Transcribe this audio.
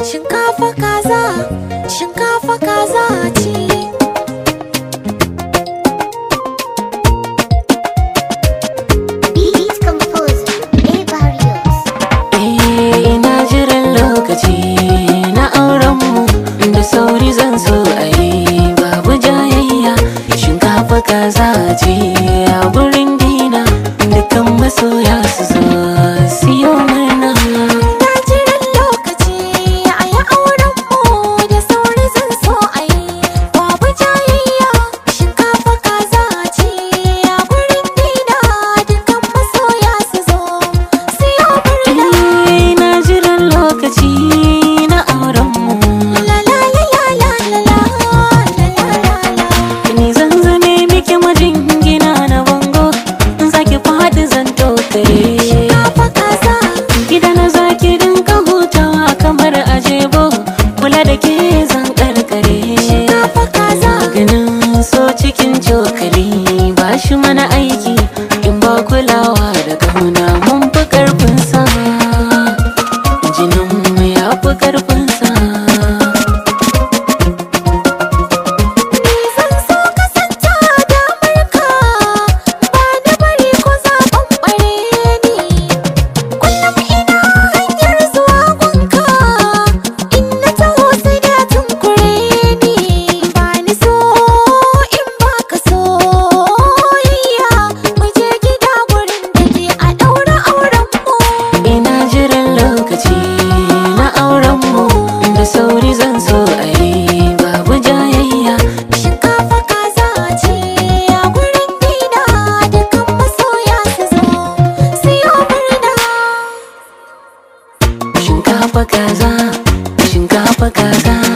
Shinkafa kaza, shinkafa kaza ce. Beat composer, A-Barrios. Ina jiran lokaci na aurenmu, da sauri zan so a yi babu jayayya. Shinkafa kaza ce a gurin dina, dukkan masoya su zo siyo mana. Ina jiran lokaci a yi aurenmu, da sauri zan so a yi babu jayayya. Shinkafa kaza ce a gurin dina, dukkan masoya su zo siyo murna. Ina jiran lokaci na aurenmu, La la la la la la la la la la. ni zan zame miki majingina na bango, zaki faɗi zan tokare. Shinkafa kaza, Gida na zaki dinka hutawa kamar ajebo, kula da ke zan karkare. shinkafa kaza. Ganin so cikin cokali ba shi mana aiki, in ba kulawa da kauna mun fi karfin sa, jinin mu ya fi karfin sa. Ni zan so kasance damar ka, ba na bari ko zaɓen ɓare ni. Kullum ina hanyar zuwa gunka, in na taho sai da tunkure ni. Ba ni so in ba ka soyayya, mu je gida gurin da ke a ɗaura aurenmu. Ina jiran lokaci na aurenmu, da sauri zan so a yi babu jayayya. Shinkafa kaza ce a gurin dina, dukkan masoya su zo siyo murna. Shinkafa kaza, shinkafa kaza.